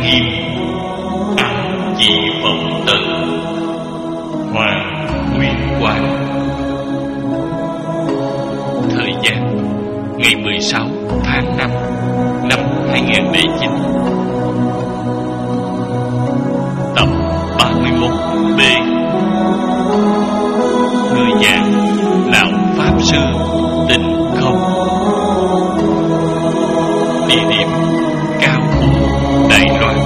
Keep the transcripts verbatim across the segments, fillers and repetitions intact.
nghiêm, ám dị vọng tần, hoàng nguyên quán. Thời gian ngày mười sáu tháng năm năm hai nghìn không trăm lẻ chín. Tập ba mươi mốt B. Người già lão pháp sư Tịnh Không. Địa điểm Cao Thủ, Đài Loan.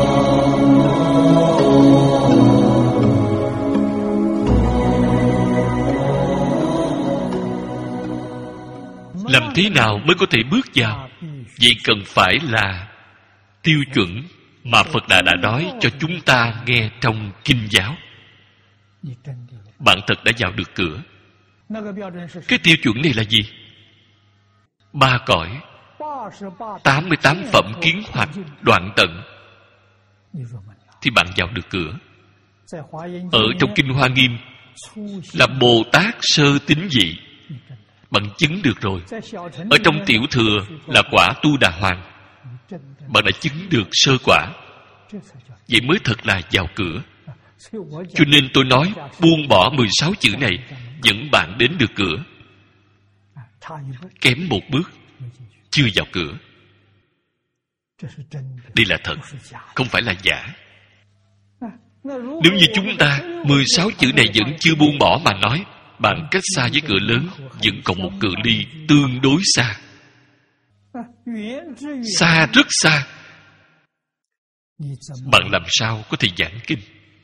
Làm thế nào mới có thể bước vào? Vậy cần phải là tiêu chuẩn mà Phật Đà đã nói cho chúng ta nghe trong kinh giáo. Bạn thật đã vào được cửa. Cái tiêu chuẩn này là gì? Ba cõi, tám mươi tám phẩm kiến hoạch đoạn tận, thì bạn vào được cửa. Ở trong Kinh Hoa Nghiêm là Bồ Tát sơ tín vị, bạn chứng được rồi. Ở trong Tiểu Thừa là quả Tu Đà Hoàng, bạn đã chứng được sơ quả. Vậy mới thật là vào cửa. Cho nên tôi nói buông bỏ mười sáu chữ này dẫn bạn đến được cửa. Kém một bước chưa vào cửa. Đây là thật, không phải là giả. Nếu như chúng ta mười sáu chữ này vẫn chưa buông bỏ mà nói, bạn cách xa với cửa lớn vẫn còn một cự ly tương đối xa. Xa, rất xa. Bạn làm sao có thể giảng kinh?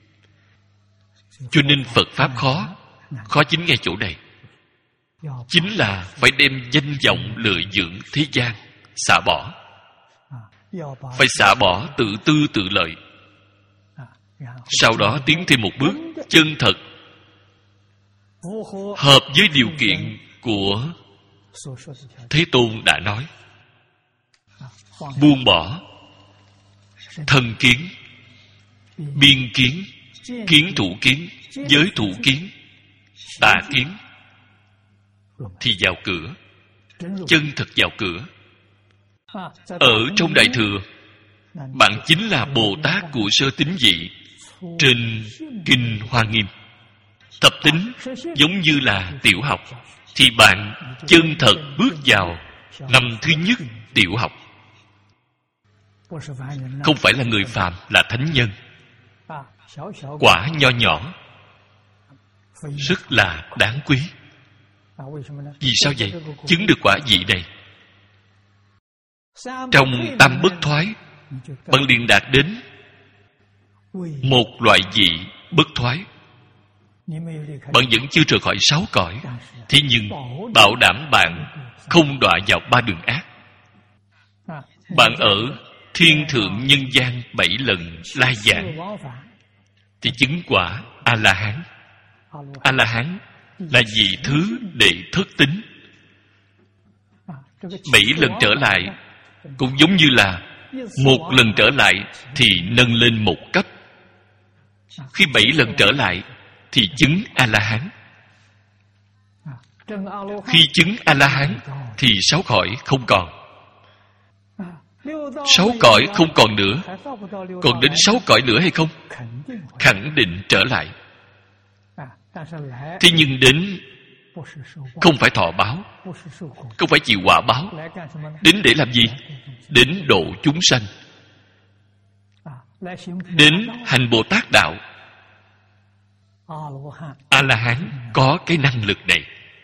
Cho nên Phật Pháp khó. Khó chính ngay chỗ này. Chính là phải đem danh vọng lợi dưỡng thế gian xả bỏ. Phải xả bỏ tự tư tự lợi. Sau đó tiến thêm một bước chân thật, hợp với điều kiện của Thế Tôn đã nói. Buông bỏ thân kiến, biên kiến, kiến thủ kiến, giới thủ kiến, tà kiến, thì vào cửa. Chân thật vào cửa. Ở trong Đại Thừa, bạn chính là Bồ Tát của sơ tín vị. Trên Kinh Hoa Nghiêm, thập tín giống như là tiểu học, thì bạn chân thật bước vào năm thứ nhất tiểu học. Không phải là người phàm, là thánh nhân. Quả nho nhỏ, rất là đáng quý. Vì sao vậy? Chứng được quả vị này, trong tam bất thoái, bạn liền đạt đến một loại vị bất thoái. Bạn vẫn chưa rời khỏi sáu cõi, thế nhưng bảo đảm bạn không đọa vào ba đường ác. Bạn ở thiên thượng nhân gian bảy lần lai vãng thì chứng quả A-la-hán. A-la-hán là vị thứ đệ thất tín. Bảy lần trở lại cũng giống như là một lần trở lại thì nâng lên một cấp. Khi bảy lần trở lại thì chứng A-la-hán. Khi chứng A-la-hán thì sáu cõi không còn. Sáu cõi không còn nữa. Còn đến sáu cõi nữa hay không? Khẳng định trở lại. Thế nhưng đến không phải thọ báo, không phải chịu quả báo. Đến để làm gì? Đến độ chúng sanh, đến hành Bồ Tát đạo. A-la-hán có cái năng lực này,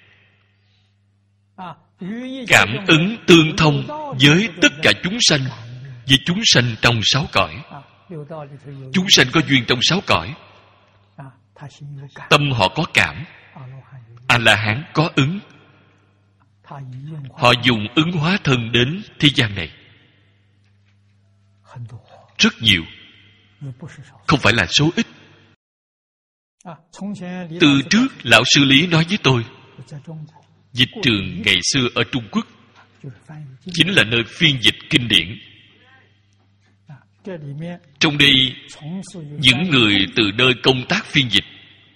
cảm ứng tương thông với tất cả chúng sanh, với chúng sanh trong sáu cõi. Chúng sanh có duyên trong sáu cõi, tâm họ có cảm. A-la-hán có ứng. Họ dùng ứng hóa thân đến thế gian này rất nhiều, không phải là số ít. Từ trước lão sư Lý nói với tôi, dịch trường ngày xưa ở Trung Quốc chính là nơi phiên dịch kinh điển. Trong đây, những người từ nơi công tác phiên dịch,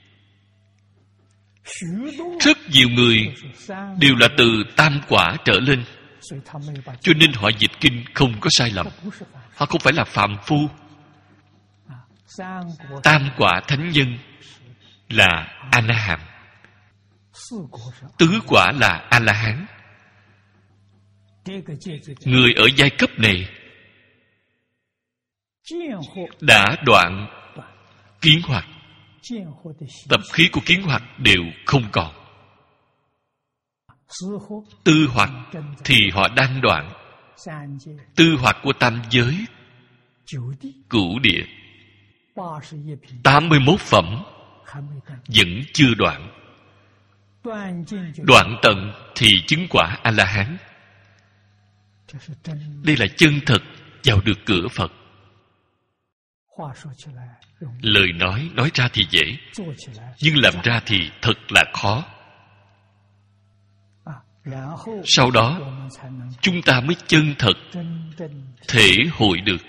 rất nhiều người đều là từ tam quả trở lên, cho nên họ dịch kinh không có sai lầm. Họ không phải là phàm phu, Tam quả thánh nhân là A-na-hàm, tứ quả là A-la-hán. Người ở giai cấp này đã đoạn kiến hoặc, tập khí của kiến hoặc đều không còn. Tư hoặc thì họ đang đoạn. Tư hoặc của tam giới, cửu địa, tám mươi mốt phẩm vẫn chưa đoạn. Đoạn tận thì chứng quả A-la-hán. Đây là chân thật vào được cửa Phật. Lời nói nói ra thì dễ, nhưng làm ra thì thật là khó. Sau đó chúng ta mới chân thật thể hội được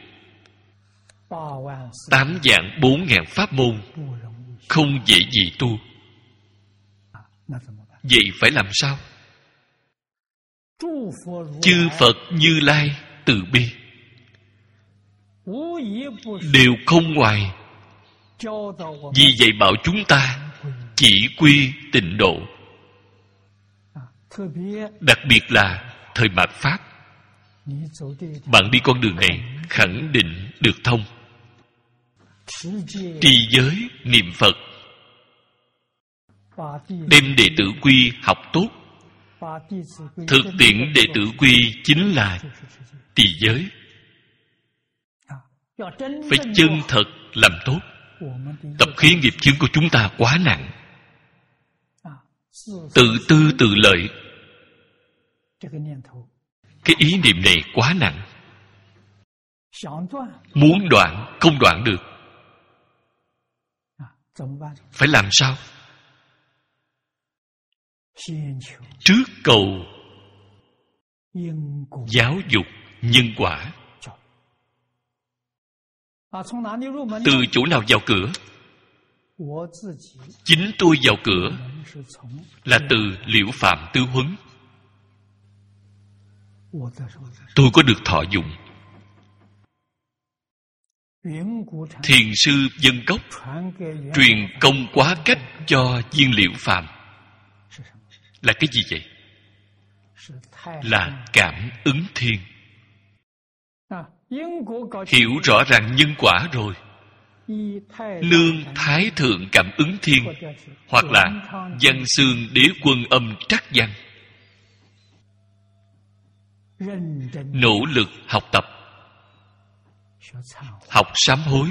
tám vạn bốn ngàn pháp môn không dễ gì tu. Vậy phải làm sao? Chư Phật Như Lai từ bi đều không ngoài, vì vậy bảo chúng ta chỉ quy tịnh độ. Đặc biệt là thời mạt Pháp, bạn đi con đường này khẳng định được thông. Trì giới niệm Phật, đem đệ tử quy học tốt. Thực tiễn đệ tử quy chính là trì giới. Phải chân thật làm tốt. Tập khí nghiệp chướng của chúng ta quá nặng, tự tư tự lợi. Cái ý niệm này quá nặng, muốn đoạn không đoạn được. Phải làm sao? Trước cầu giáo dục nhân quả. Từ chỗ nào vào cửa? Chính tôi vào cửa là từ Liễu Phạm Tư Huấn. Tôi có được thọ dụng. Thiền sư Dân Cốc truyền công quá cách cho viên Liễu Phạm. Là cái gì vậy? Là cảm ứng thiên. Hiểu rõ ràng nhân quả rồi, nương Thái Thượng Cảm Ứng Thiên, hoặc là Văn Xương Đế Quân Âm Trắc Văn, nỗ lực học tập, học sám hối,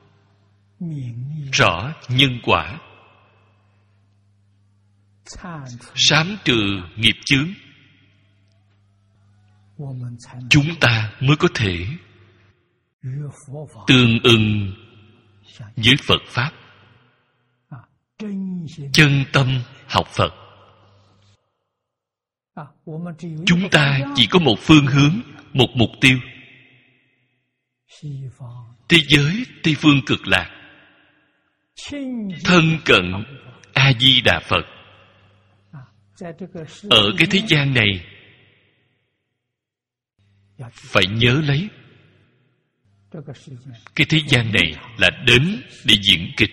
rõ nhân quả, sám trừ nghiệp chướng, chúng ta mới có thể tương ưng với Phật Pháp, chân tâm học Phật. Chúng ta chỉ có một phương hướng, một mục tiêu. Thế giới Tây Phương Cực Lạc, thân cận A-di-đà Phật. Ở cái thế gian này phải nhớ lấy, cái thế gian này là đến để diễn kịch.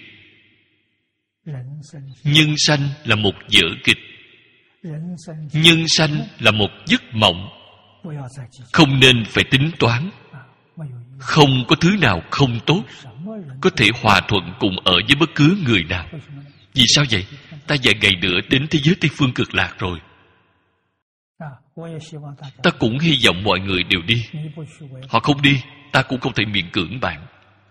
Nhân sanh là một vở kịch. Nhân sanh là một giấc mộng. Không nên phải tính toán. Không có thứ nào không tốt có thể hòa thuận cùng ở với bất cứ người nào. Vì sao vậy? Ta vài ngày nữa đến thế giới Tây Phương Cực Lạc rồi. Ta cũng hy vọng mọi người đều đi. Họ không đi, ta cũng không thể miễn cưỡng bạn.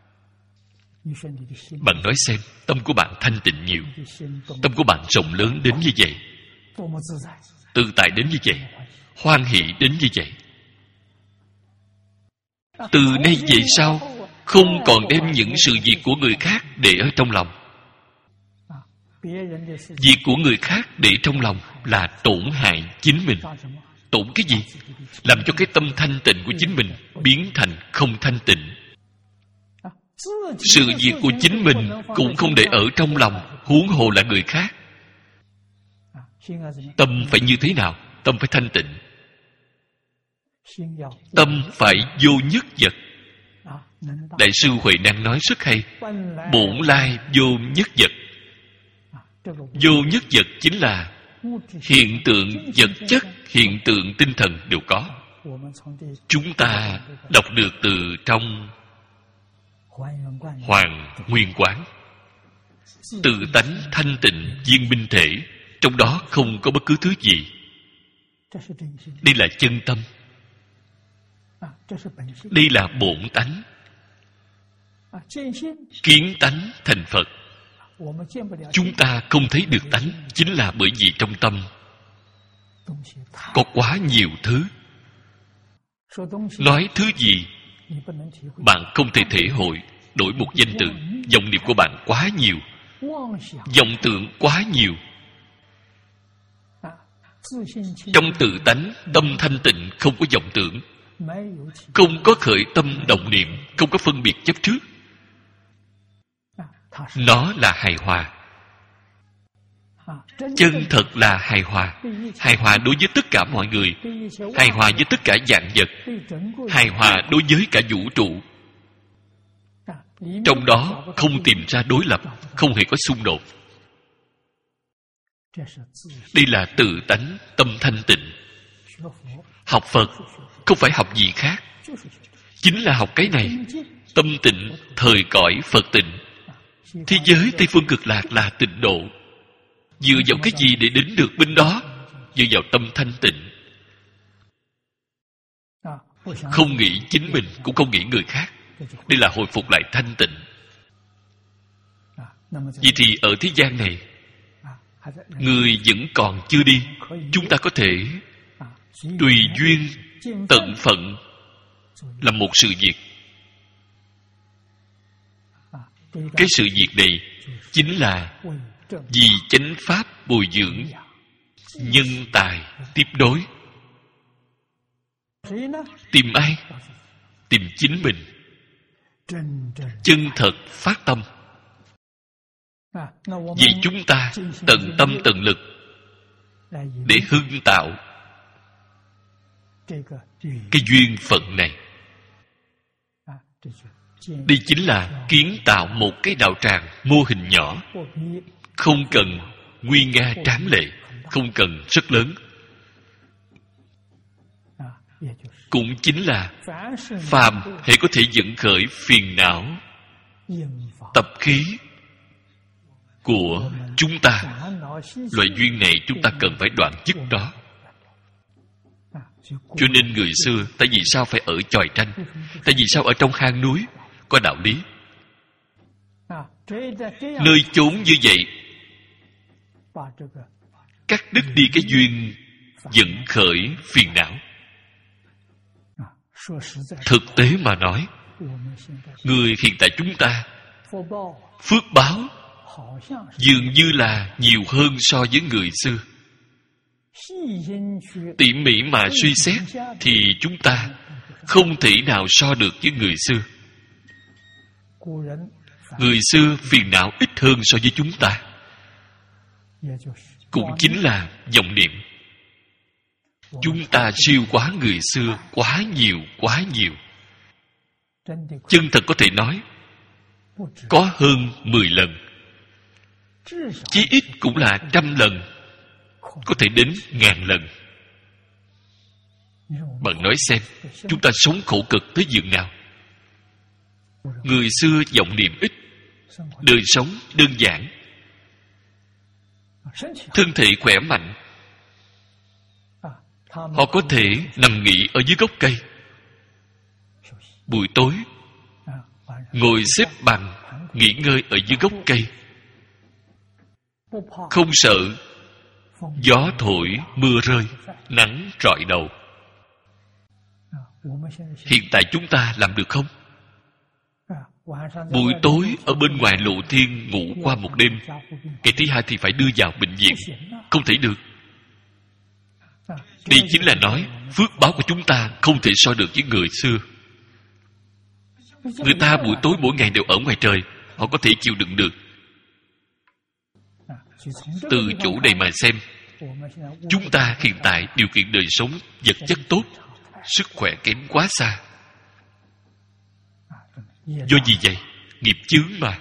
Bạn nói xem, tâm của bạn thanh tịnh nhiều, tâm của bạn rộng lớn đến như vậy, tự tại đến như vậy, hoan hỷ đến như vậy. Từ nay về sau không còn đem những sự việc của người khác để ở trong lòng. Việc của người khác để trong lòng là tổn hại chính mình. Tổn cái gì? Làm cho cái tâm thanh tịnh của chính mình biến thành không thanh tịnh. Sự việc của chính mình cũng không để ở trong lòng, huống hồ là người khác. Tâm phải như thế nào? Tâm phải thanh tịnh. Tâm phải vô nhất vật. Đại sư Huệ Năng nói rất hay. Bổn lai vô nhất vật. Vô nhất vật chính là hiện tượng vật chất, hiện tượng tinh thần đều có. Chúng ta đọc được từ trong Hoàng Nguyên Quán. Tự tánh thanh tịnh viên minh thể, trong đó không có bất cứ thứ gì. Đây là chân tâm. Đây là bổn tánh. Kiến tánh thành Phật. Chúng ta không thấy được tánh, chính là bởi vì trong tâm có quá nhiều thứ. Nói thứ gì bạn không thể thể hội. Đổi một danh từ, vọng niệm của bạn quá nhiều, vọng tưởng quá nhiều. Trong tự tánh tâm thanh tịnh, không có vọng tưởng, không có khởi tâm động niệm, không có phân biệt chấp trước. Nó là hài hòa. Chân thật là hài hòa. Hài hòa đối với tất cả mọi người, hài hòa với tất cả vạn vật, hài hòa đối với cả vũ trụ. Trong đó không tìm ra đối lập, không hề có xung đột. Đây là tự tánh tâm thanh tịnh. Học Phật không phải học gì khác, chính là học cái này. Tâm tịnh thời cõi Phật tịnh. Thế giới Tây Phương Cực Lạc là tịnh độ. Dựa vào cái gì để đến được bên đó? Dựa vào tâm thanh tịnh. Không nghĩ chính mình, cũng không nghĩ người khác. Đây là hồi phục lại thanh tịnh. Vậy thì ở thế gian này, người vẫn còn chưa đi, chúng ta có thể tùy duyên tận phận làm một sự việc. Cái sự việc này chính là vì chánh pháp bồi dưỡng nhân tài tiếp đối. Tìm ai? Tìm chính mình. Chân thật phát tâm. Vì chúng ta tận tâm tận lực để hưng tạo cái duyên phận này. Đây chính là kiến tạo một cái đạo tràng mô hình nhỏ, không cần nguy nga tráng lệ, không cần rất lớn. Cũng chính là phàm hệ có thể dẫn khởi phiền não tập khí của chúng ta. Loại duyên này chúng ta cần phải đoạn dứt đó. Cho nên người xưa, tại vì sao phải ở chòi tranh? Tại vì sao ở trong hang núi? Có đạo lý. Nơi chốn như vậy, cắt đứt đi cái duyên dẫn khởi phiền não. Thực tế mà nói, người hiện tại chúng ta phước báo dường như là nhiều hơn so với người xưa. Tỉ mỉ mà suy xét thì chúng ta không thể nào so được với người xưa. Người xưa phiền não ít hơn so với chúng ta. Cũng chính là vọng niệm. Chúng ta siêu quá người xưa quá nhiều, quá nhiều. Chân thật có thể nói có hơn mười lần. Chí ít cũng là trăm lần, có thể đến ngàn lần. Bạn nói xem, chúng ta sống khổ cực tới giường nào? Người xưa vọng niệm ít, đời sống đơn giản, thân thể khỏe mạnh. Họ có thể nằm nghỉ ở dưới gốc cây, buổi tối ngồi xếp bằng nghỉ ngơi ở dưới gốc cây, không sợ gió thổi mưa rơi, nắng rọi đầu. Hiện tại chúng ta làm được không? Buổi tối ở bên ngoài lộ thiên ngủ qua một đêm, ngày thứ hai thì phải đưa vào bệnh viện. Không thể được. Đây chính là nói phước báo của chúng ta không thể so được với người xưa. Người ta buổi tối mỗi ngày đều ở ngoài trời, họ có thể chịu đựng được. Từ chỗ này mà xem, chúng ta hiện tại điều kiện đời sống vật chất tốt, sức khỏe kém quá xa. Do gì vậy? Nghiệp chướng mà.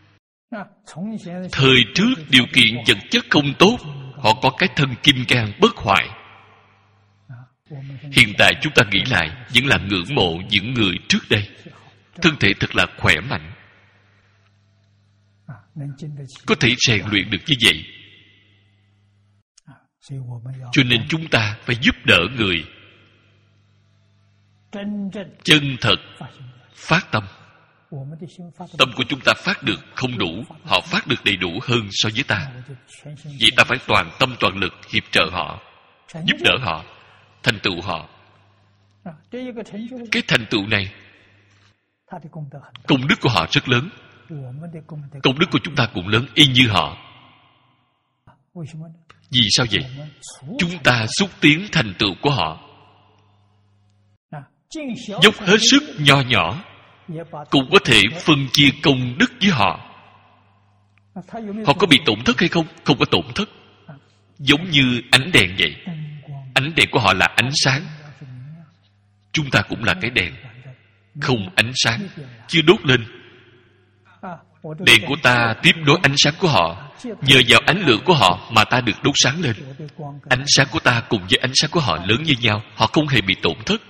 Thời trước điều kiện vật chất không tốt, họ có cái thân kim cang bất hoại. Hiện tại chúng ta nghĩ lại, vẫn là ngưỡng mộ những người trước đây. Thân thể thật là khỏe mạnh, có thể rèn luyện được như vậy. Cho nên chúng ta phải giúp đỡ người chân thật phát tâm. Tâm của chúng ta phát được không đủ, họ phát được đầy đủ hơn so với ta. Vậy ta phải toàn tâm toàn lực hiệp trợ họ, giúp đỡ họ, thành tựu họ. Cái thành tựu này, công đức của họ rất lớn. Công đức của chúng ta cũng lớn y như họ. Vì sao vậy? Chúng ta xúc tiến thành tựu của họ, dốc hết sức nho nhỏ, cũng có thể phân chia công đức với họ. Họ có bị tổn thất hay không? Không có tổn thất. Giống như ánh đèn vậy. Ánh đèn của họ là ánh sáng, chúng ta cũng là cái đèn, không ánh sáng, chưa đốt lên. Đèn của ta tiếp nối ánh sáng của họ, nhờ vào ánh lửa của họ mà ta được đốt sáng lên. Ánh sáng của ta cùng với ánh sáng của họ lớn như nhau, họ không hề bị tổn thất.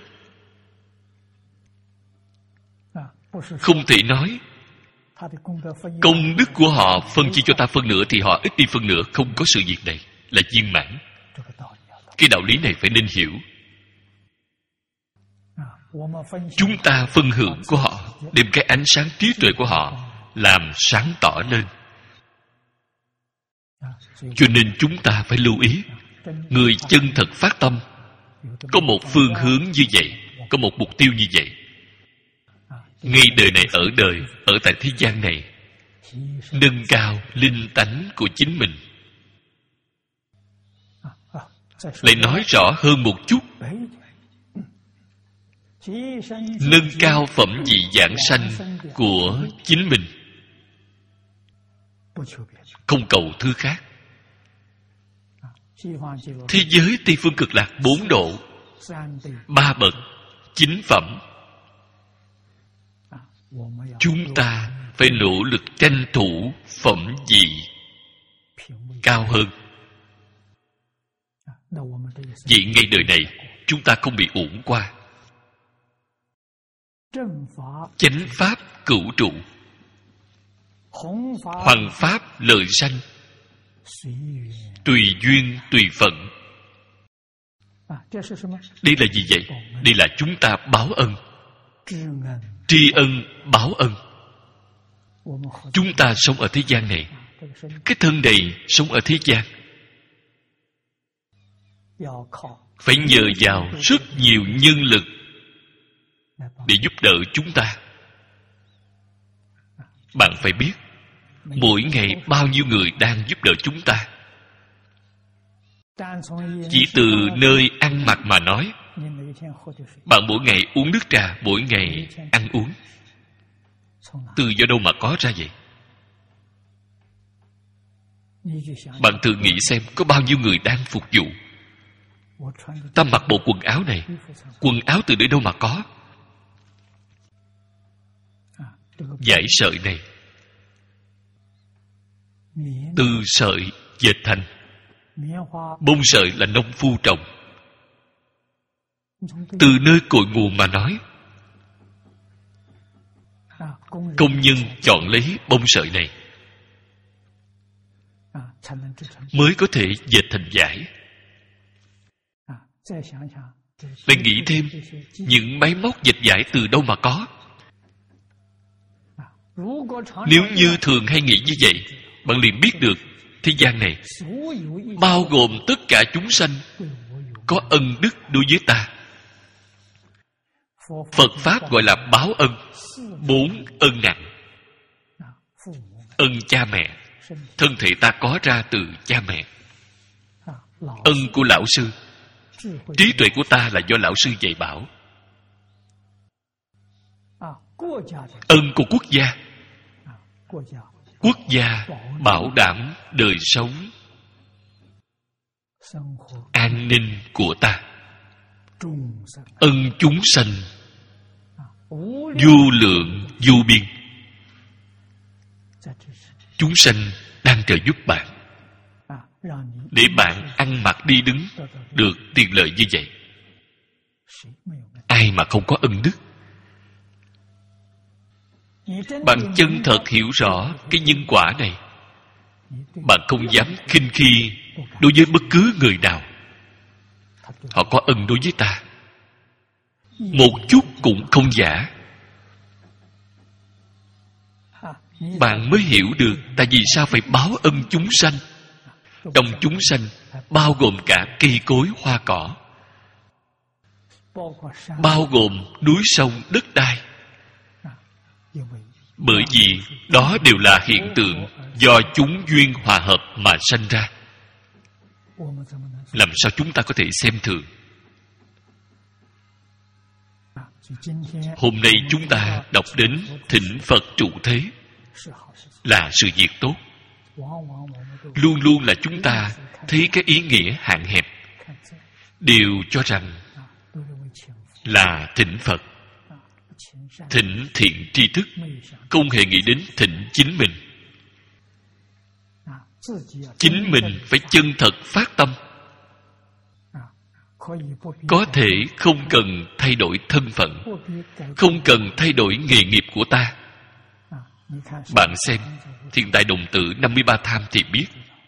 Không thể nói công đức của họ phân chia cho ta phân nửa thì họ ít đi phân nửa. Không có sự việc này, là viên mãn. Cái đạo lý này phải nên hiểu. Chúng ta phân hưởng của họ, đem cái ánh sáng trí tuệ của họ làm sáng tỏ lên. Cho nên chúng ta phải lưu ý, người chân thật phát tâm có một phương hướng như vậy, có một mục tiêu như vậy. Ngay đời này ở đời, ở tại thế gian này, nâng cao linh tánh của chính mình. Lại nói rõ hơn một chút, nâng cao phẩm vị giảng sanh của chính mình, không cầu thứ khác. Thế giới Tây Phương Cực Lạc bốn độ, ba bậc, chín phẩm, chúng ta phải nỗ lực tranh thủ phẩm vị cao hơn. Vậy ngay đời này chúng ta không bị uổng qua. Chánh pháp cửu trụ, hoằng pháp lợi sanh, tùy duyên tùy phận. Đây là gì vậy? Đây là chúng ta báo ân, tri ân báo ân. Chúng ta sống ở thế gian này, cái thân này sống ở thế gian, phải nhờ vào rất nhiều nhân lực để giúp đỡ chúng ta. Bạn phải biết, mỗi ngày bao nhiêu người đang giúp đỡ chúng ta. Chỉ từ nơi ăn mặc mà nói, bạn mỗi ngày uống nước trà, mỗi ngày ăn uống, từ do đâu mà có ra vậy? Bạn tự nghĩ xem, có bao nhiêu người đang phục vụ. Ta mặc bộ quần áo này, quần áo từ nơi đâu mà có? Vải sợi này từ sợi dệt thành. Bông sợi là nông phu trồng. Từ nơi cội nguồn mà nói, công nhân chọn lấy bông sợi này mới có thể dệt thành vải. Lại nghĩ thêm, những máy móc dệt vải từ đâu mà có? Nếu như thường hay nghĩ như vậy, bạn liền biết được thế gian này bao gồm tất cả chúng sanh có ân đức đối với ta. Phật Pháp gọi là báo ân. Bốn ân nặng. Ân cha mẹ, thân thể ta có ra từ cha mẹ. Ân của lão sư, trí tuệ của ta là do lão sư dạy bảo. Ân của quốc gia, quốc gia bảo đảm đời sống an ninh của ta. Ân chúng sanh vô lượng vô biên. Chúng sanh đang trợ giúp bạn, để bạn ăn mặc đi đứng được tiền lợi như vậy. Ai mà không có ân đức? Bạn chân thật hiểu rõ cái nhân quả này, bạn không dám khinh khi đối với bất cứ người nào. Họ có ân đối với ta, một chút cũng không giả. Bạn mới hiểu được tại vì sao phải báo ân chúng sanh. Trong chúng sanh bao gồm cả cây cối hoa cỏ, bao gồm núi sông đất đai. Bởi vì đó đều là hiện tượng do chúng duyên hòa hợp mà sanh ra. Làm sao chúng ta có thể xem thường? Hôm nay chúng ta đọc đến thỉnh Phật trụ thế là sự việc tốt. Luôn luôn là chúng ta thấy cái ý nghĩa hạn hẹp, đều cho rằng là thỉnh Phật, thỉnh thiện tri thức, không hề nghĩ đến thỉnh chính mình. Chính mình phải chân thật phát tâm. Có thể không cần thay đổi thân phận, không cần thay đổi nghề nghiệp của ta. Bạn xem Thiên Tài Đồng Tử năm mươi ba tham thì biết,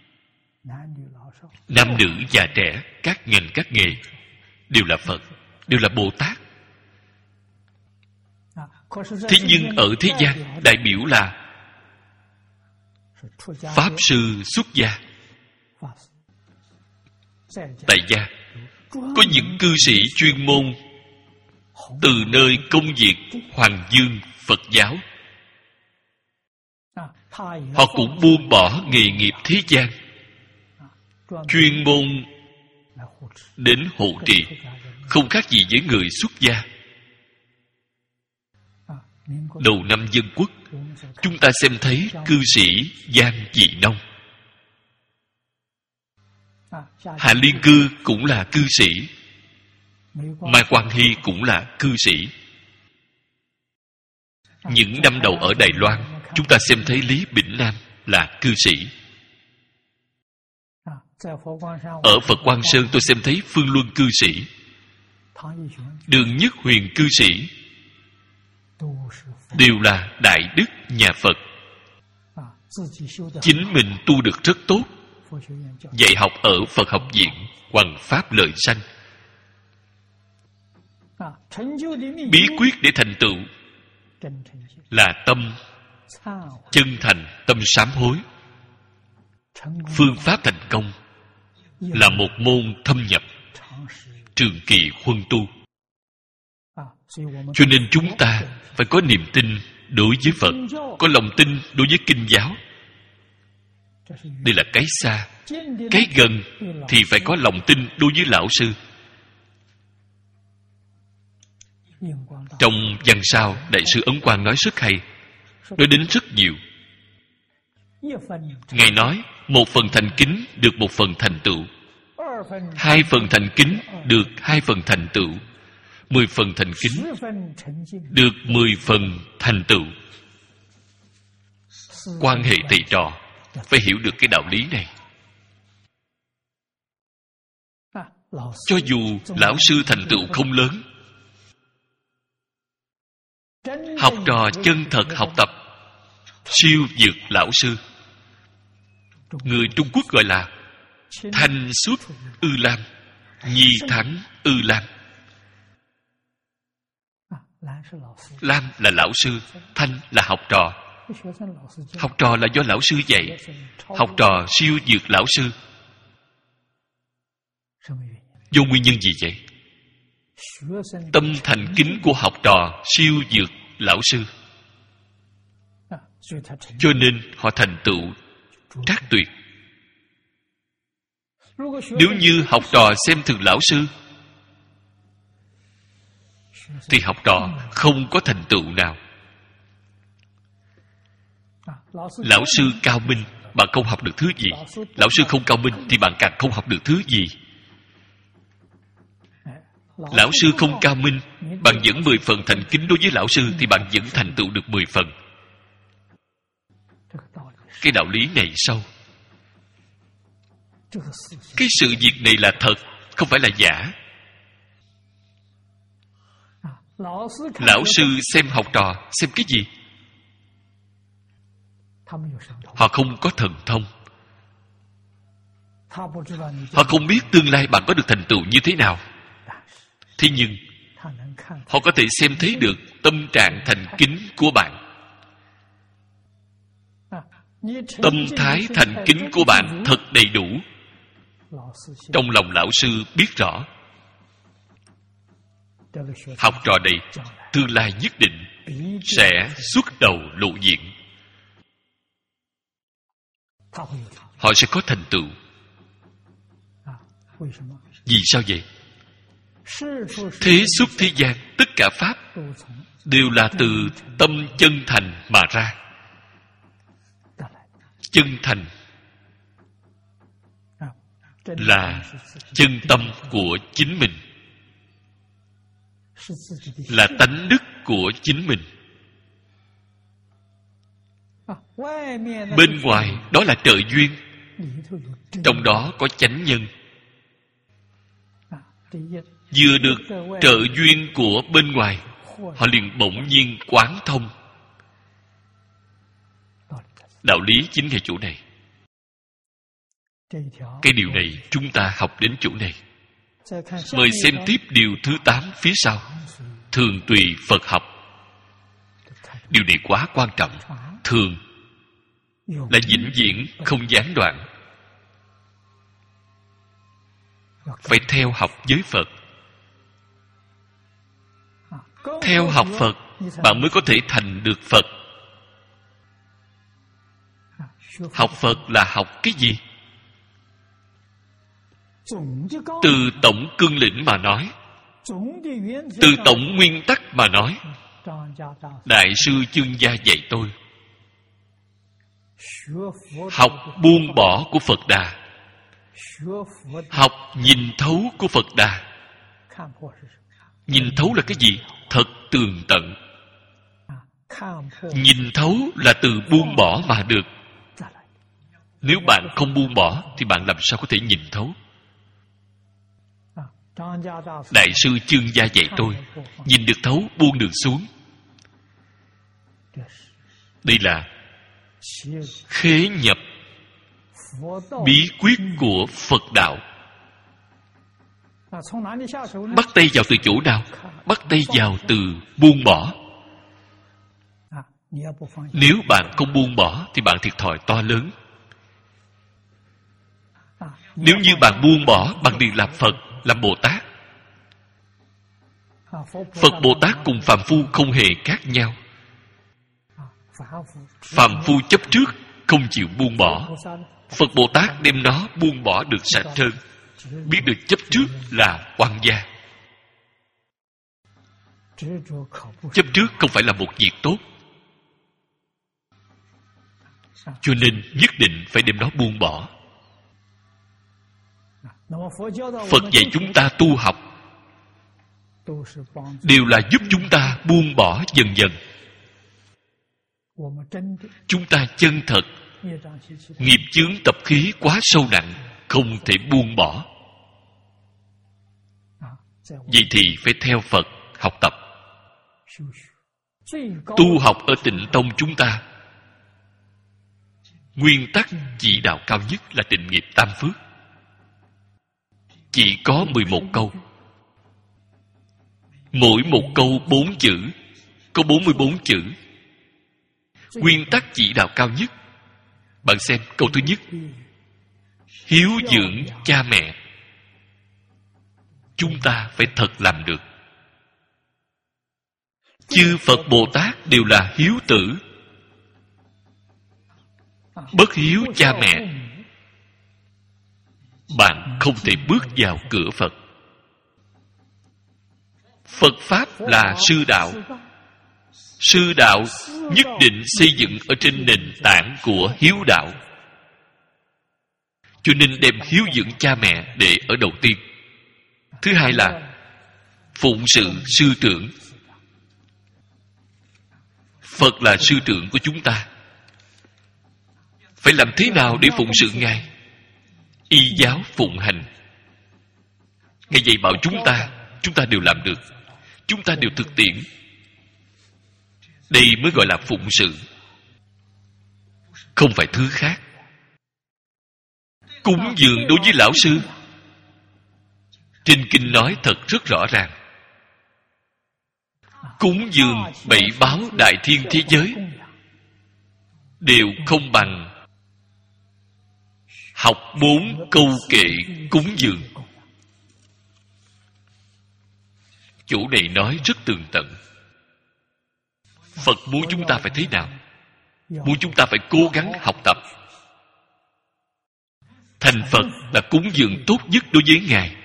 nam nữ già trẻ, các ngành các nghề đều là Phật, đều là Bồ Tát. Thế nhưng ở thế gian đại biểu là Pháp Sư xuất gia, tại gia có những cư sĩ chuyên môn từ nơi công việc Hoàng Dương Phật giáo. Họ cũng buông bỏ nghề nghiệp thế gian, chuyên môn đến hộ trì, không khác gì với người xuất gia. Đầu năm Dân Quốc, chúng ta xem thấy cư sĩ Giang Dị Nông. Hạ Liên Cư cũng là cư sĩ, Mai Quang Hy cũng là cư sĩ. Những năm đầu ở Đài Loan, chúng ta xem thấy Lý Bỉnh Nam là cư sĩ. Ở Phật Quang Sơn tôi xem thấy Phương Luân cư sĩ, Đường Nhất Huyền cư sĩ, đều là đại đức nhà Phật. Chính mình tu được rất tốt, dạy học ở Phật học viện Hoằng Pháp Lợi Sanh. Bí quyết để thành tựu là tâm chân thành, tâm sám hối. Phương pháp thành công là một môn thâm nhập, trường kỳ huân tu. Cho nên chúng ta phải có niềm tin đối với Phật, có lòng tin đối với Kinh giáo. Đây là cái xa. Cái gần thì phải có lòng tin đối với Lão Sư. Trong văn sao, Đại sư Ấn Quang nói rất hay, nói đến rất nhiều. Ngài nói, một phần thành kính được một phần thành tựu, hai phần thành kính được hai phần thành tựu, mười phần thành kính được mười phần thành tựu. Quan hệ thầy trò phải hiểu được cái đạo lý này. Cho dù lão sư thành tựu không lớn, học trò chân thật học tập siêu vượt lão sư. Người Trung Quốc gọi là thanh xuất ư lam, nhi thắng ư lam. Lam là lão sư, thanh là học trò. Học trò là do lão sư dạy, học trò siêu vượt lão sư. Do nguyên nhân gì vậy? Tâm thành kính của học trò siêu vượt lão sư, cho nên họ thành tựu trác tuyệt. Nếu như học trò xem thường lão sư, thì học trò không có thành tựu nào. Lão sư cao minh, bạn không học được thứ gì. Lão sư không cao minh thì bạn càng không học được thứ gì. Lão sư không cao minh, bạn vẫn mười phần thành kính đối với lão sư, thì bạn vẫn thành tựu được mười phần. Cái đạo lý này sâu. Cái sự việc này là thật, không phải là giả. Lão sư xem học trò xem cái gì? Họ không có thần thông. Họ không biết tương lai bạn có được thành tựu như thế nào. Thế nhưng họ có thể xem thấy được tâm trạng thành kính của bạn. Tâm thái thành kính của bạn thật đầy đủ. Trong lòng lão sư biết rõ, học trò này tương lai nhất định sẽ xuất đầu lộ diện. Họ sẽ có thành tựu. Vì sao vậy? Thế xuất thế gian, tất cả pháp đều là từ tâm chân thành mà ra. Chân thành là chân tâm của chính mình, là tánh đức của chính mình. Bên ngoài đó là trợ duyên, trong đó có chánh nhân. Vừa được trợ duyên của bên ngoài, họ liền bỗng nhiên quán thông. Đạo lý chính là chỗ này. Cái điều này chúng ta học đến chỗ này. Mời xem tiếp điều thứ tám phía sau. Thường tùy Phật học. Điều này quá quan trọng. Thường là vĩnh viễn, không gián đoạn. Phải theo học với Phật. Theo học Phật, bạn mới có thể thành được Phật. Học Phật là học cái gì? Từ tổng cương lĩnh mà nói, từ tổng nguyên tắc mà nói, Đại sư Chương Gia dạy tôi học buông bỏ của Phật Đà, học nhìn thấu của Phật Đà. Nhìn thấu là cái gì? Thật tường tận. Nhìn thấu là từ buông bỏ mà được. Nếu bạn không buông bỏ thì bạn làm sao có thể nhìn thấu? Đại sư Chương Gia dạy tôi nhìn được thấu, buông được xuống. Đây là khế nhập bí quyết của Phật đạo. Bắt tay vào từ chỗ nào? Bắt tay vào từ buông bỏ. Nếu bạn không buông bỏ thì bạn thiệt thòi to lớn. Nếu như bạn buông bỏ, bạn liền làm Phật, làm Bồ Tát. Phật Bồ Tát cùng phàm phu không hề khác nhau. Phàm phu chấp trước, không chịu buông bỏ. Phật Bồ Tát đem nó buông bỏ được sạch trơn. Biết được chấp trước là oan gia. Chấp trước không phải là một việc tốt, cho nên nhất định phải đem nó buông bỏ. Phật dạy chúng ta tu học đều là giúp chúng ta buông bỏ dần dần. Chúng ta chân thật, nghiệp chướng tập khí quá sâu nặng, không thể buông bỏ. Vậy thì phải theo Phật học tập. Tu học ở Tịnh Tông chúng ta, nguyên tắc chỉ đạo cao nhất là tịnh nghiệp tam phước. Chỉ có mười một câu. Mỗi một câu bốn chữ, có bốn mươi bốn chữ. Nguyên tắc chỉ đạo cao nhất. Bạn xem câu thứ nhất: hiếu dưỡng cha mẹ. Chúng ta phải thật làm được. Chư Phật Bồ Tát đều là hiếu tử. Bất hiếu cha mẹ, bạn không thể bước vào cửa Phật. Phật Pháp là sư đạo. Sư đạo nhất định xây dựng ở trên nền tảng của hiếu đạo. Cho nên đem hiếu dưỡng cha mẹ để ở đầu tiên. Thứ hai là phụng sự sư trưởng. Phật là sư trưởng của chúng ta. Phải làm thế nào để phụng sự Ngài? Y giáo phụng hành. Ngài dạy bảo chúng ta, chúng ta đều làm được, chúng ta đều thực tiễn. Đây mới gọi là phụng sự, không phải thứ khác. Cúng dường đối với lão sư, trên kinh nói thật rất rõ ràng. Cúng dường bảy báo đại thiên thế giới đều không bằng học bốn câu kệ cúng dường. Chỗ này nói rất tường tận. Phật muốn chúng ta phải thế nào? Muốn chúng ta phải cố gắng học tập. Thành Phật là cúng dường tốt nhất đối với Ngài.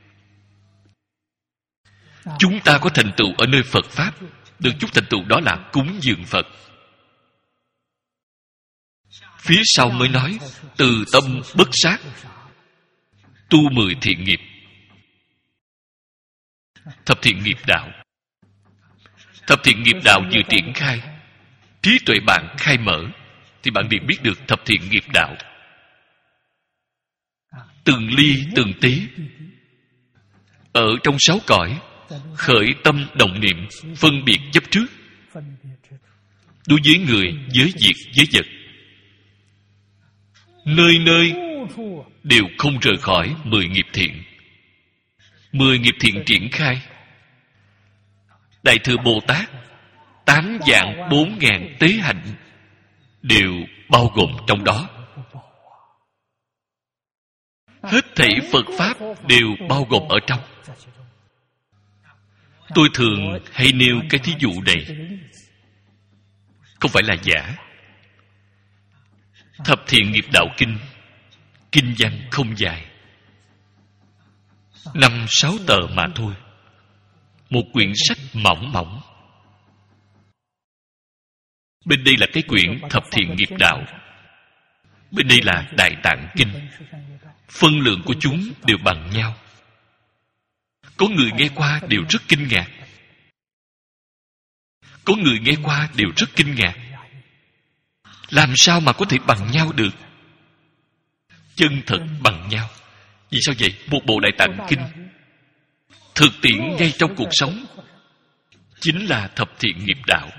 Chúng ta có thành tựu ở nơi Phật Pháp, được chút thành tựu đó là cúng dường Phật. Phía sau mới nói từ tâm bất sát, tu mười thiện nghiệp. Thập thiện nghiệp đạo. Thập thiện nghiệp đạo vừa triển khai, trí tuệ bạn khai mở, thì bạn liền biết được thập thiện nghiệp đạo. Từng ly từng tí, ở trong sáu cõi, khởi tâm động niệm, phân biệt chấp trước, đối với người, với việc, với vật, nơi nơi đều không rời khỏi mười nghiệp thiện. Mười nghiệp thiện triển khai, Đại Thừa Bồ Tát tám vạn bốn ngàn tế hạnh đều bao gồm trong đó. Hết thảy Phật Pháp đều bao gồm ở trong. Tôi thường hay nêu cái thí dụ này, không phải là giả. Thập thiện nghiệp đạo kinh, kinh văn không dài, năm sáu tờ mà thôi. Một quyển sách mỏng mỏng. Bên đây là cái quyển thập thiện nghiệp đạo, bên đây là Đại Tạng Kinh. Phân lượng của chúng đều bằng nhau. Có người nghe qua đều rất kinh ngạc, có người nghe qua đều rất kinh ngạc. Làm sao mà có thể bằng nhau được? Chân thật bằng nhau. Vì sao vậy? Một bộ Đại Tạng Kinh thực tiễn ngay trong cuộc sống chính là thập thiện nghiệp đạo.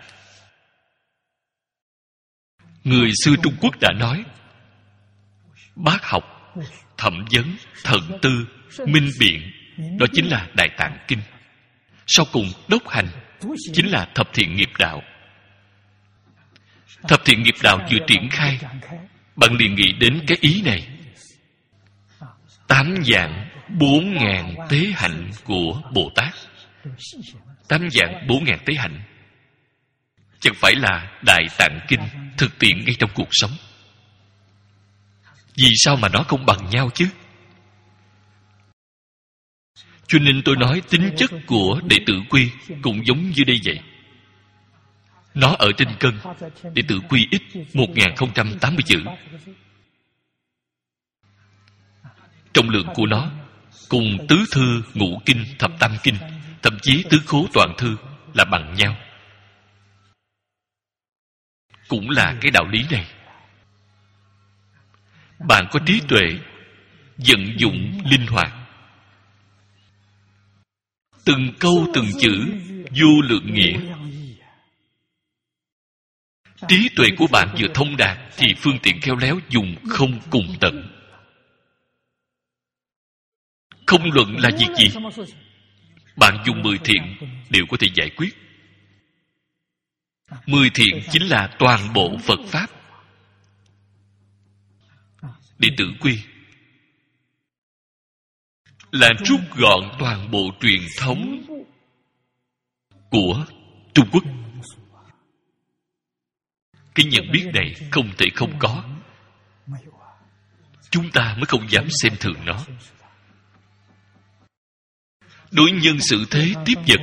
Người xưa Trung Quốc đã nói, bác học, thẩm vấn, thần tư, minh biện, đó chính là Đại Tạng Kinh. Sau cùng đốc hành chính là thập thiện nghiệp đạo. Thập thiện nghiệp đạo vừa triển khai, bạn liền nghĩ đến cái ý này. Tám vạn bốn ngàn tế hạnh của Bồ Tát. Tám vạn bốn ngàn tế hạnh chẳng phải là Đại Tạng Kinh thực tiễn ngay trong cuộc sống. Vì sao mà nó không bằng nhau chứ? Cho nên tôi nói tính chất của đệ tử quy cũng giống như đây vậy. Nó ở trên cân, đệ tử quy ít một nghìn không trăm tám mươi chữ. Trọng lượng của nó cùng tứ thư, ngũ kinh, thập tam kinh, thậm chí tứ khố toàn thư là bằng nhau. Cũng là cái đạo lý này. Bạn có trí tuệ, vận dụng linh hoạt, từng câu từng chữ vô lượng nghĩa. Trí tuệ của bạn vừa thông đạt thì phương tiện khéo léo dùng không cùng tận. Không luận là việc gì, bạn dùng mười thiện đều có thể giải quyết. Mười thiện chính là toàn bộ Phật Pháp. Đệ tử quy là rút gọn toàn bộ truyền thống của Trung Quốc. Cái nhận biết này không thể không có. Chúng ta mới không dám xem thường nó. Đối nhân xử thế tiếp vật,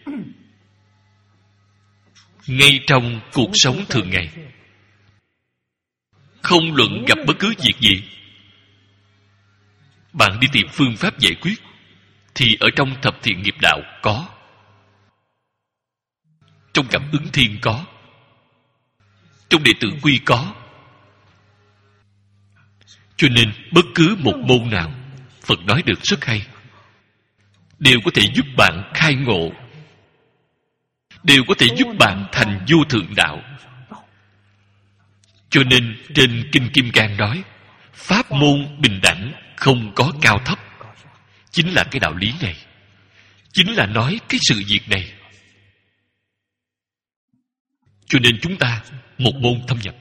ngay trong cuộc sống thường ngày, không luận gặp bất cứ việc gì, bạn đi tìm phương pháp giải quyết, thì ở trong thập thiện nghiệp đạo có, trong cảm ứng thiên có, trong đệ tử quy có. Cho nên bất cứ một môn nào Phật nói được rất hay, đều có thể giúp bạn khai ngộ, đều có thể giúp bạn thành vô thượng đạo. Cho nên trên Kinh Kim Cang nói, pháp môn bình đẳng, không có cao thấp. Chính là cái đạo lý này, chính là nói cái sự việc này. Cho nên chúng ta một môn thâm nhập,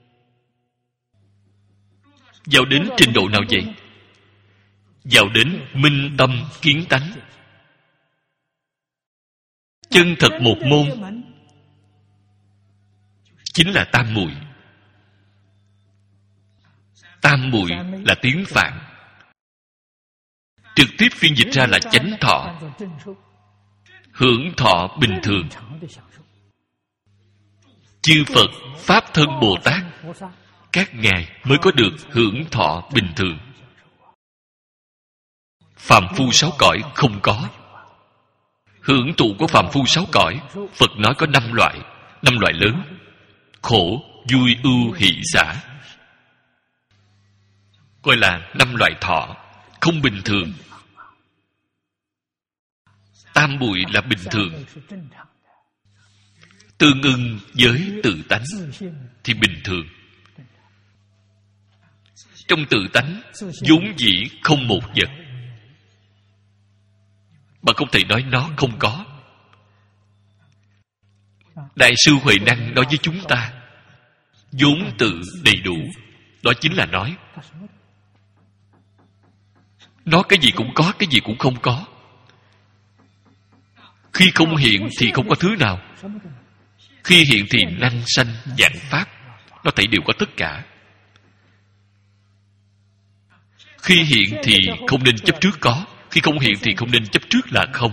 vào đến trình độ nào vậy? Vào đến minh tâm kiến tánh. Chân thật một môn chính là tam muội. Tam muội là tiếng Phạn, trực tiếp phiên dịch ra là chánh thọ, hưởng thọ bình thường. Chư Phật, Pháp Thân Bồ Tát, các ngài mới có được hưởng thọ bình thường. Phàm phu sáu cõi không có. Hưởng thụ của phàm phu sáu cõi, Phật nói có năm loại, năm loại lớn: khổ, vui, ưu, hỷ, xả. Gọi là năm loại thọ, không bình thường. Tam muội là bình thường, tương ưng với tự tánh thì bình thường. Trong tự tánh vốn dĩ không một vật, mà không thể nói nó không có. Đại sư Huệ Năng nói với chúng ta, vốn tự đầy đủ. Đó chính là nói nó cái gì cũng có, cái gì cũng không có. Khi không hiện thì không có thứ nào, khi hiện thì năng sanh vạn pháp. Nó thể đều có tất cả. Khi hiện thì không nên chấp trước có, khi không hiện thì không nên chấp trước là không.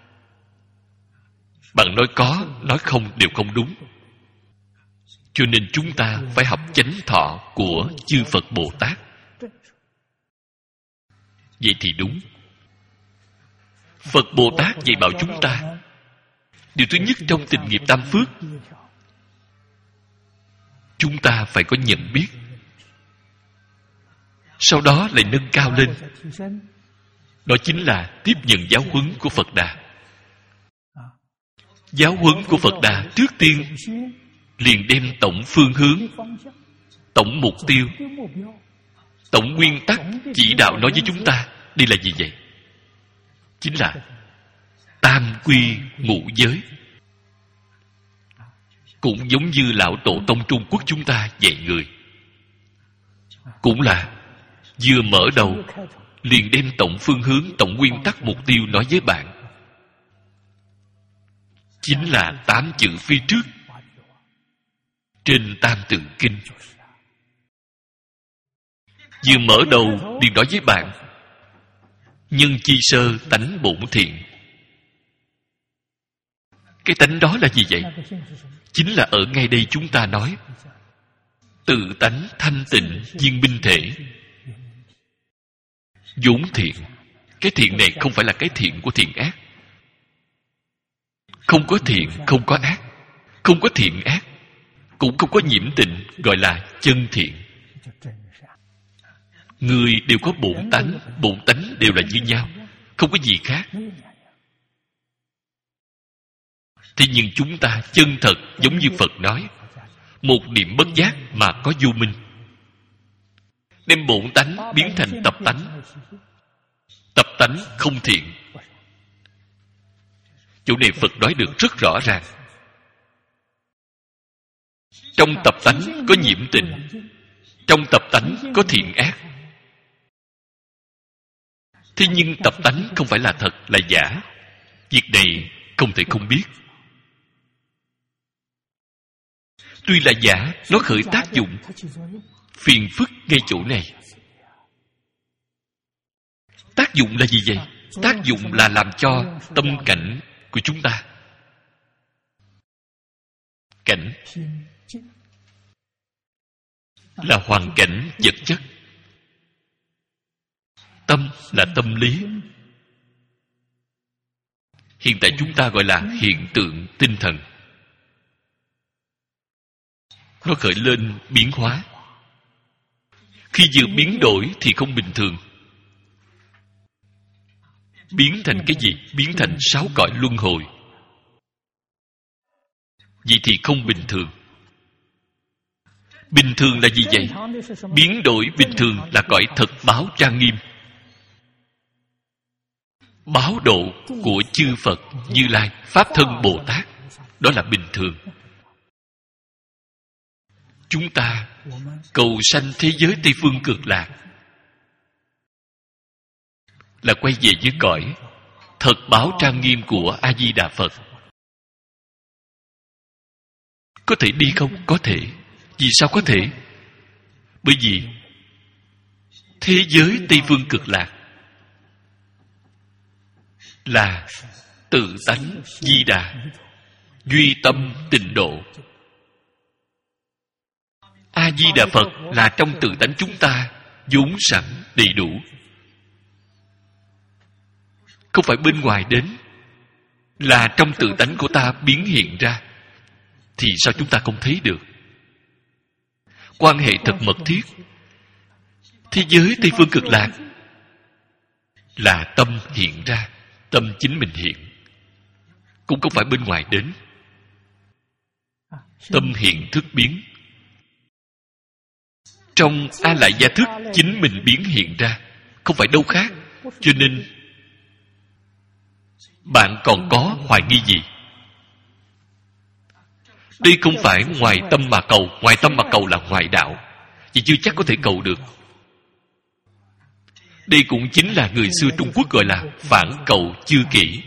Bạn nói có, nói không đều không đúng. Cho nên chúng ta phải học chánh thọ của chư Phật Bồ Tát. Vậy thì đúng. Phật Bồ Tát dạy bảo chúng ta, điều thứ nhất trong tình nghiệp tam phước, chúng ta phải có nhận biết, sau đó lại nâng cao lên. Đó chính là tiếp nhận giáo huấn của Phật Đà. Giáo huấn của Phật Đà trước tiên liền đem tổng phương hướng, tổng mục tiêu, tổng nguyên tắc chỉ đạo nói với chúng ta. Đây là gì vậy? Chính là tam quy ngũ giới. Cũng giống như lão tổ tông Trung Quốc chúng ta dạy người, cũng là vừa mở đầu liền đem tổng phương hướng, tổng nguyên tắc mục tiêu nói với bạn. Chính là tám chữ phía trước trên Tam Tự Kinh. Vừa mở đầu liền nói với bạn, nhân chi sơ tánh bổn thiện. Cái tánh đó là gì vậy? Chính là ở ngay đây chúng ta nói tự tánh thanh tịnh viên minh thể, vốn thiện. Cái thiện này không phải là cái thiện của thiện ác. Không có thiện, không có ác. Không có thiện ác, cũng không có nhiễm tịnh, gọi là chân thiện. Người đều có bổn tánh, bổn tánh đều là như nhau, không có gì khác. Thế nhưng chúng ta chân thật giống như Phật nói, một niệm bất giác mà có vô minh, đem bổn tánh biến thành tập tánh. Tập tánh không thiện. Chỗ này Phật nói được rất rõ ràng. Trong tập tánh có nhiễm tịnh, trong tập tánh có thiện ác. Thế nhưng tập tánh không phải là thật, là giả. Việc này không thể không biết. Tuy là giả, nó khởi tác dụng, phiền phức ngay chỗ này. Tác dụng là gì vậy? Tác dụng là làm cho tâm cảnh của chúng ta, cảnh là hoàn cảnh vật chất, tâm là tâm lý. hiện tại chúng ta gọi là hiện tượng tinh thần. Nó khởi lên biến hóa. Khi vừa biến đổi thì không bình thường. Biến thành cái gì? Biến thành sáu cõi luân hồi. Vậy thì không bình thường. Bình thường là gì vậy? Biến đổi bình thường là cõi thật báo trang nghiêm. Báo độ của chư Phật, Như Lai, Pháp Thân Bồ Tát. Đó là bình thường. Chúng ta cầu sanh thế giới Tây Phương Cực Lạc là quay về với cõi thật báo trang nghiêm của A Di Đà Phật. Có thể đi không? Có thể. Vì sao có thể? Bởi vì thế giới Tây Phương Cực Lạc là tự tánh Di Đà, duy tâm tịnh độ. A Di Đà Phật là trong tự tánh chúng ta vốn sẵn đầy đủ, không phải bên ngoài đến, là trong tự tánh của ta biến hiện ra. Thì sao chúng ta không thấy được? Quan hệ thật mật thiết. Thế giới Tây Phương Cực Lạc là tâm hiện ra, tâm chính mình hiện, cũng không phải bên ngoài đến. Tâm hiện thức biến. Trong A Lại Gia Thức chính mình biến hiện ra, không phải đâu khác. Cho nên bạn còn có hoài nghi gì? Đây không phải ngoài tâm mà cầu. Ngoài tâm mà cầu là ngoại đạo, vì chưa chắc có thể cầu được. Đây cũng chính là người xưa Trung Quốc gọi là phản cầu chư kỷ.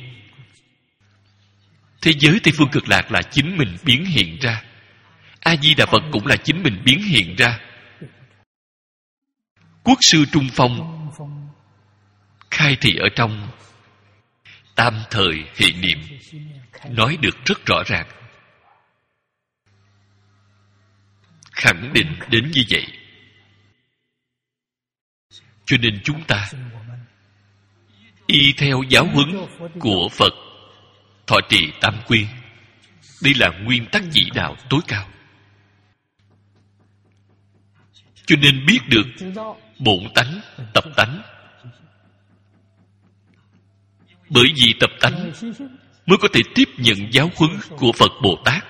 Thế giới Tây Phương Cực Lạc là chính mình biến hiện ra. A Di Đà Phật cũng là chính mình biến hiện ra. Quốc sư Trung Phong khai thị ở trong Tam Thời Hệ Niệm nói được rất rõ ràng, khẳng định đến như vậy. Cho nên chúng ta y theo giáo huấn của Phật, thọ trì tam quy. Đây là nguyên tắc chỉ đạo tối cao. Cho nên biết được bổn tánh, tập tánh. Bởi vì tập tánh mới có thể tiếp nhận giáo huấn của Phật Bồ Tát.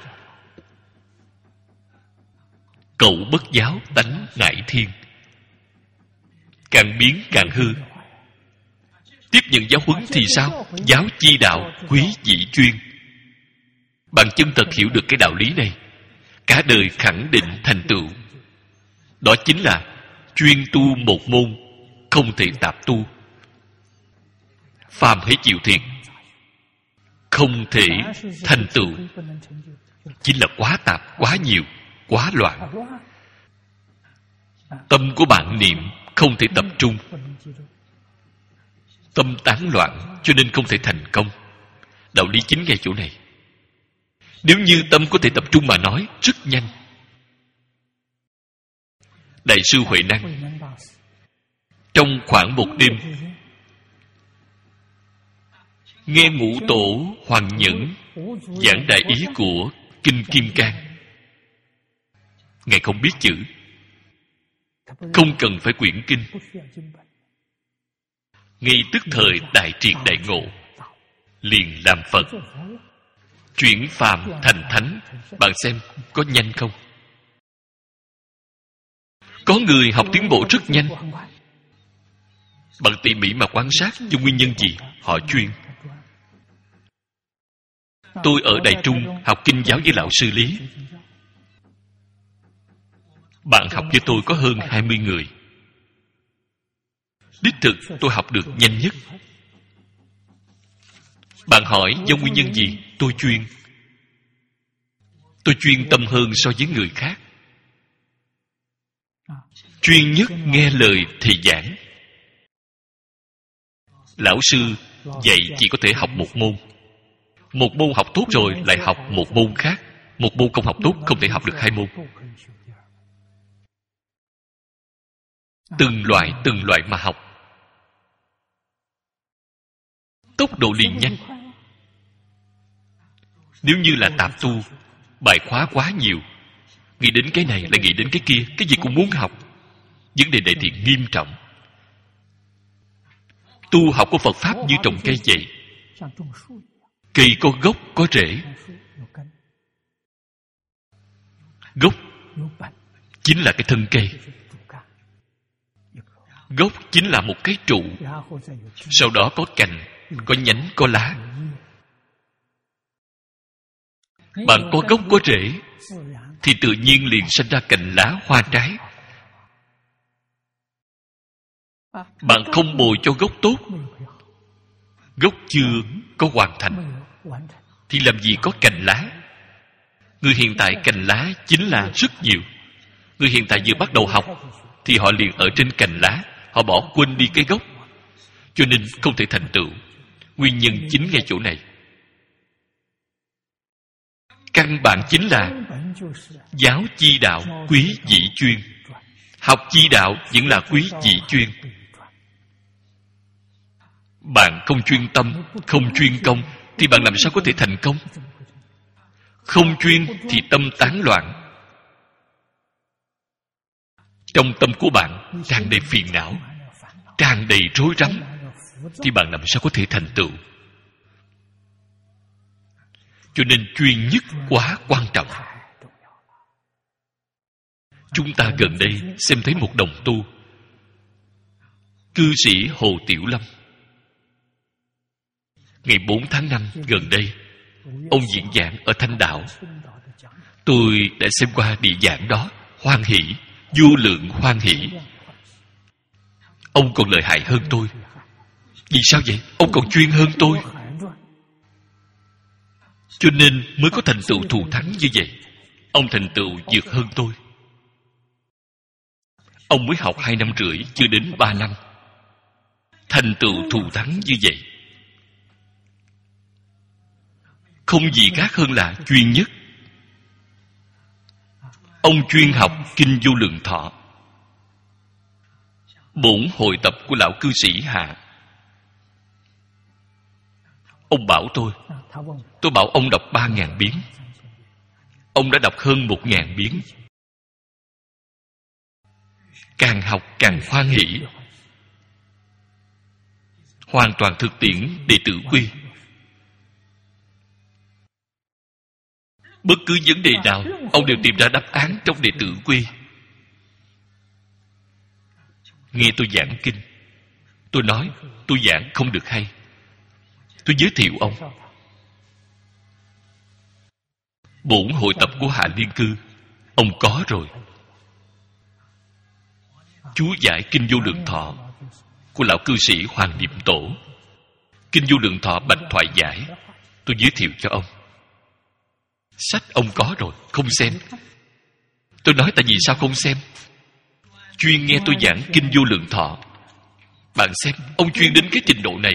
Cậu bất giáo tánh ngại thiên, càng biến càng hư. Tiếp nhận giáo huấn thì sao? Giáo chi đạo quý vị chuyên. Bạn chân thật hiểu được cái đạo lý này, cả đời khẳng định thành tựu. Đó chính là chuyên tu một môn, không thể tạp tu. Phàm hãy chịu thiệt, không thể thành tựu. Chính là quá tạp, quá nhiều, quá loạn. Tâm của bạn niệm không thể tập trung, tâm tán loạn, cho nên không thể thành công. Đạo lý chính ngay chỗ này. Nếu như tâm có thể tập trung mà nói, rất nhanh. Đại sư Huệ Năng trong khoảng một đêm nghe ngũ tổ Hoàng Nhẫn giảng đại ý của Kinh Kim Cang. Ngài không biết chữ, không cần phải quyển kinh, ngay tức thời đại triệt đại ngộ, liền làm Phật, chuyển phàm thành thánh. Bạn xem có nhanh không? Có người học tiến bộ rất nhanh. Bạn tỉ mỉ mà quan sát cho nguyên nhân gì? Họ chuyên. Tôi ở Đại Trung học kinh giáo với lão sư Lý. Bạn học với tôi có hơn hai mươi người. Đích thực tôi học được nhanh nhất. Bạn hỏi do nguyên nhân gì? Tôi chuyên. Tôi chuyên tâm hơn so với người khác. Chuyên nhất nghe lời thầy giảng. Lão sư dạy chỉ có thể học một môn. Một môn học tốt rồi lại học một môn khác. Một môn không học tốt không thể học được hai môn. Từng loại từng loại mà học, tốc độ liền nhanh. Nếu như là tạp tu, bài khóa quá nhiều, nghĩ đến cái này lại nghĩ đến cái kia, cái gì cũng muốn học. Vấn đề này thì nghiêm trọng. Tu học của Phật Pháp như trồng cây vậy. Cây có gốc, có rễ. Gốc chính là cái thân cây. Gốc chính là một cái trụ. Sau đó có cành, có nhánh, có lá. Bạn có gốc, có rễ thì tự nhiên liền sinh ra cành lá, hoa trái. Bạn không bồi cho gốc tốt, gốc chưa có hoàn thành, thì làm gì có cành lá. Người hiện tại cành lá chính là rất nhiều. Người hiện tại vừa bắt đầu học thì họ liền ở trên cành lá, họ bỏ quên đi cái gốc, cho nên không thể thành tựu. Nguyên nhân chính ngay chỗ này. Căn bản chính là giáo chi đạo quý dĩ chuyên. Học chi đạo vẫn là quý dĩ chuyên. Bạn không chuyên tâm, không chuyên công thì bạn làm sao có thể thành công? Không chuyên thì tâm tán loạn. Trong tâm của bạn tràn đầy phiền não, tràn đầy rối rắm, thì bạn làm sao có thể thành tựu? Cho nên chuyên nhất quá quan trọng. Chúng ta gần đây xem thấy một đồng tu, cư sĩ Hồ Tiểu Lâm. Ngày bốn tháng năm gần đây, ông diễn giảng ở Thanh Đạo. Tôi đã xem qua địa giảng đó, hoan hỷ, vô lượng hoan hỷ. Ông còn lợi hại hơn tôi. Vì sao vậy? Ông còn chuyên hơn tôi, cho nên mới có thành tựu thù thắng như vậy. Ông thành tựu vượt hơn tôi. Ông mới học hai năm rưỡi, chưa đến ba năm, thành tựu thù thắng như vậy. Không gì khác hơn là chuyên nhất. Ông chuyên học Kinh Vô Lượng Thọ. Bổn hội tập của lão cư sĩ Hạ. Ông bảo tôi, tôi bảo ông đọc ba ngàn biến. Ông đã đọc hơn một ngàn biến. Càng học càng hoan hỷ. Hoàn toàn thực tiễn đệ tử quy. Bất cứ vấn đề nào, ông đều tìm ra đáp án trong đệ tử quy. Nghe tôi giảng kinh, tôi nói tôi giảng không được hay, tôi giới thiệu ông. Bổn hội tập của Hạ Liên Cư ông có rồi. Chú giải Kinh Vô Lượng Thọ của lão cư sĩ Hoàng Niệm Tổ. Kinh Vô Lượng Thọ bạch thoại giải, tôi giới thiệu cho ông. Sách ông có rồi, không xem. Tôi nói tại vì sao không xem? Chuyên nghe tôi giảng Kinh Vô Lượng Thọ. Bạn xem, ông chuyên đến cái trình độ này.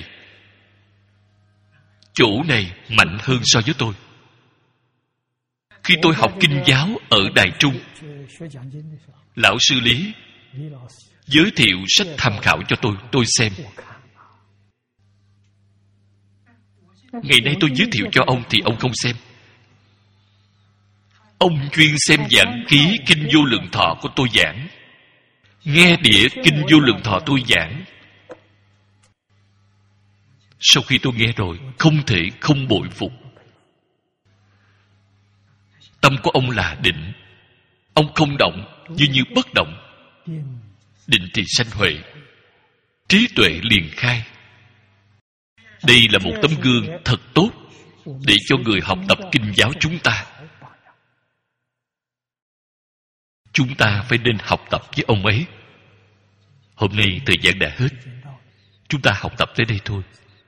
Chỗ này mạnh hơn so với tôi. Khi tôi học kinh giáo ở Đài Trung, lão sư Lý giới thiệu sách tham khảo cho tôi, tôi xem. Ngày nay tôi giới thiệu cho ông thì ông không xem. Ông chuyên xem giảng ký Kinh Vô Lượng Thọ của tôi giảng, nghe đĩa Kinh Vô Lượng Thọ tôi giảng. Sau khi tôi nghe rồi, không thể không bội phục. Tâm của ông là định. Ông không động, như như bất động. Định thì sanh huệ, trí tuệ liền khai. Đây là một tấm gương thật tốt để cho người học tập kinh giáo chúng ta. Chúng ta phải nên học tập với ông ấy. Hôm nay thời gian đã hết, chúng ta học tập tới đây thôi.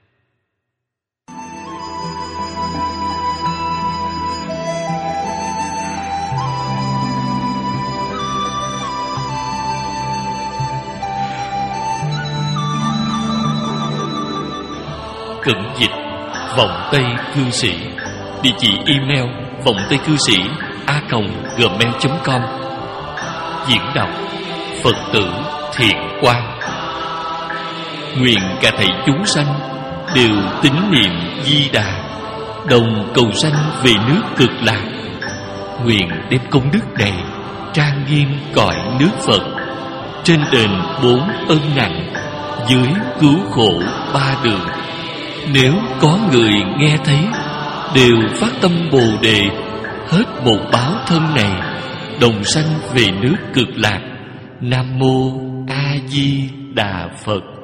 Cận dịch Vọng Tây Cư Sĩ. Địa chỉ email vọng tây cư sĩ a còng gmail chấm com. Diễn đọc Phật tử Thiện Quang. Nguyện cả thầy chúng sanh đều tín niệm Di Đà, đồng cầu sanh về nước Cực Lạc. Nguyện đem công đức này trang nghiêm cõi nước Phật, trên đền bốn ân nặng, dưới cứu khổ ba đường. Nếu có người nghe thấy, đều phát tâm Bồ Đề, hết một báo thân này, đồng sanh về nước Cực Lạc. Nam mô A Di Đà Phật.